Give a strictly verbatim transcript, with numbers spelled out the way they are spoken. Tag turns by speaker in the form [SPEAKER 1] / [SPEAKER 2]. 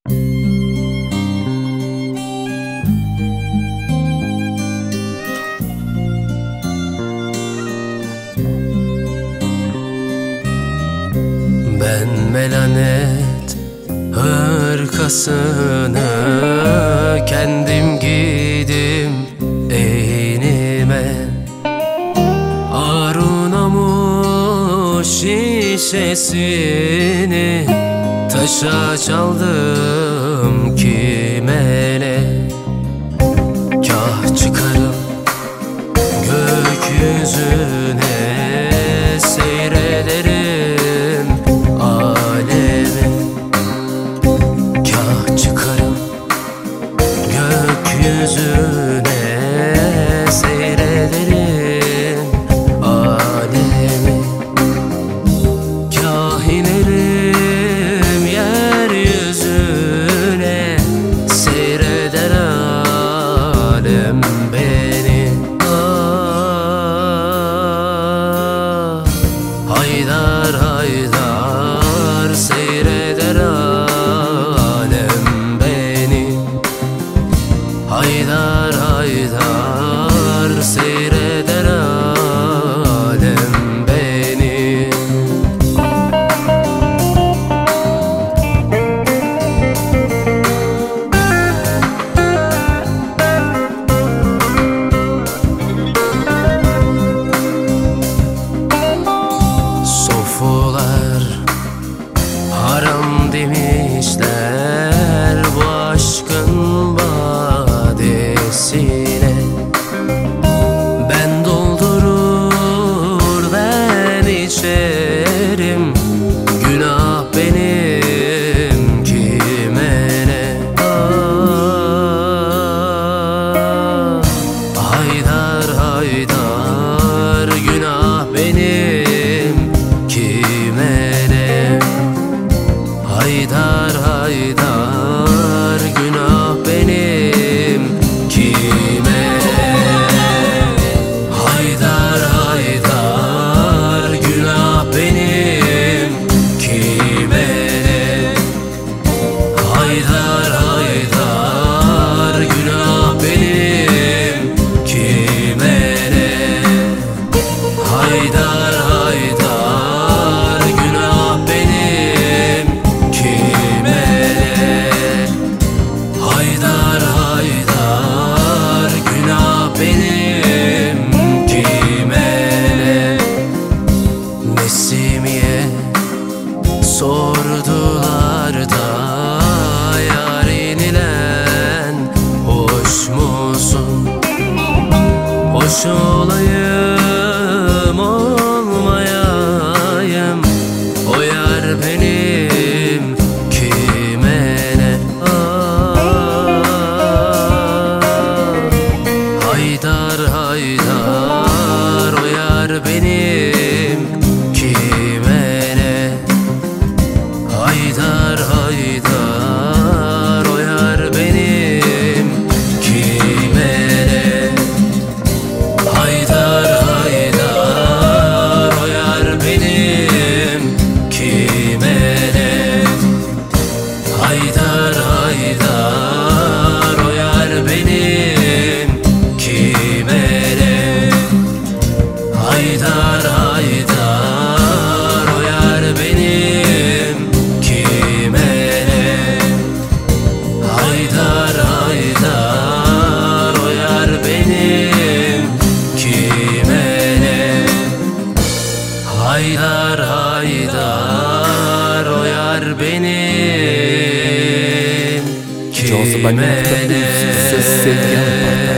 [SPEAKER 1] Ben melanet hırkasını kendim giydim eynime, Arunamuş şişesini taşa çaldım kime ne. Kah çıkarım gökyüzüne, seyrederim alemi. Kah çıkarım gökyüzüne, seyrederim alemi. Kah inerim yeryüzüne, seyreder alem beni. Ah, haydar haydar seyreder alem beni. Haydar haydar seyreder alem beni. Sofular haram demişler bu aşkın badesine. Ben doldurur ben içerim, günah benim kime ne. Ah, haydar haydar günah benim kime ne. Haydar haydar günah benim kime ne. Haydar haydar günah benim kime ne. Haydar haydar günah benim kime ne. Haydar haydar günah benim kime ne. Haydar haydar günah benim kime ne. Nesimiye sordular da yarın ile hoş musun? Hoş olayım olmayayım, o yar benim kime ne. Ah, haydar haydar o yar benim kime ne. Haydar haydar o yar benim kime ne. Haydar haydar o yar benim kime ne. Haydar haydar o yar benim kime ne. Haydar haydar o yar benim kime ne. Haydar haydar o yar benim kime ne. Haydar haydar o yar benim
[SPEAKER 2] Johnson, ben
[SPEAKER 1] kime ne.
[SPEAKER 2] Ses sevgi